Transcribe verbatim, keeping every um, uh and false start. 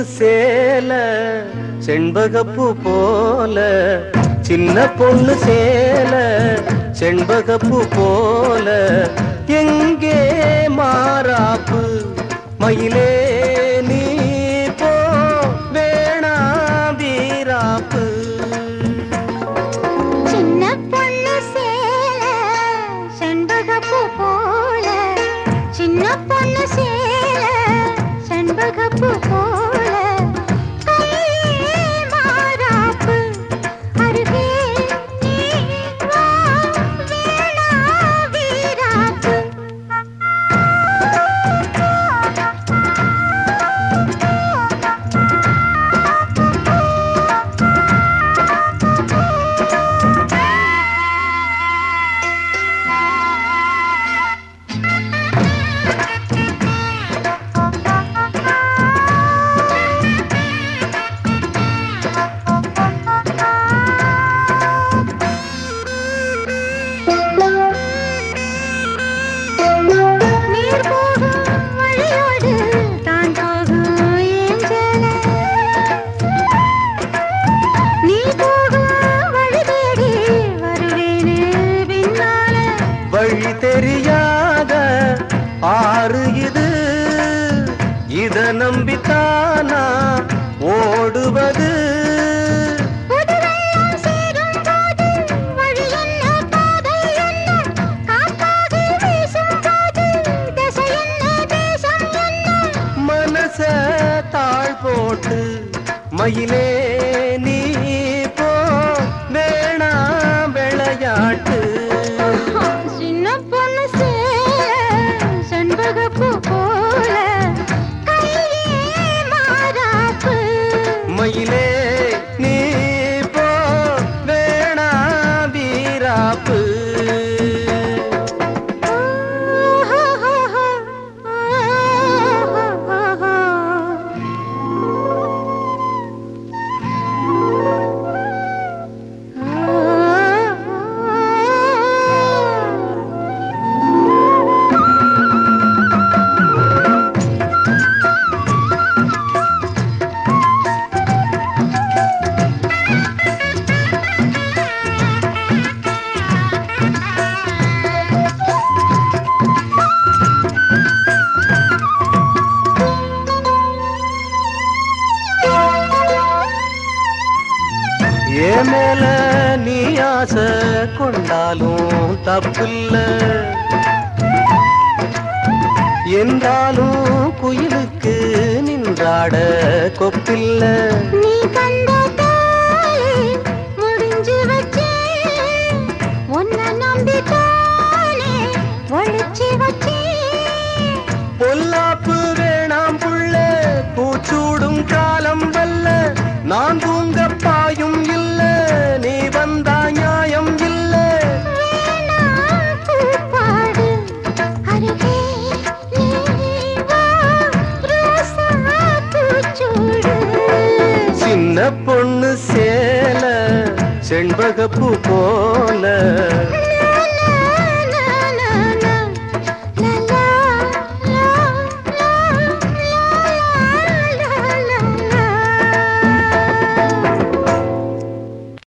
சேல செண்பகப்பூ போல சின்ன பொண்ணு சேல செண்பகப்பூ போல எங்கே மாறாப்பு மயிலே நீ போ வேணா வீராப்பு சின்ன பொண்ணு சேல செண்பகப்பூ போல சின்ன பொண்ணு சேல செண்பகப்பூ போல வழி தெரியாத ஆறு இது இத நம்பித்தானா ஓடுவது மனச தாழ் போட்டு மயிலே நீ போ வேணா விளையாட்டு மயிலே நீ போ வேணா வீராப்பு ஏன் மேல நீ ஆசை கொண்டாலும் தப்பில்ல என்றாலும் குயிலுக்கு நின்றாட கொப்பில்ல நீ கண்ட முடிஞ்சு வச்சே உன்னை நம்பித்தானே ஒழிச்சு வச்சே பொல்லாப்பு வேணாம் புள்ள பூச்சூடும் காலம் வல்ல நான் தூங்க பாயும் இல்ல நீ வந்தா நியாயம் இல்ல சின்ன பொண்ணு சேல செண்பகப்பூ போல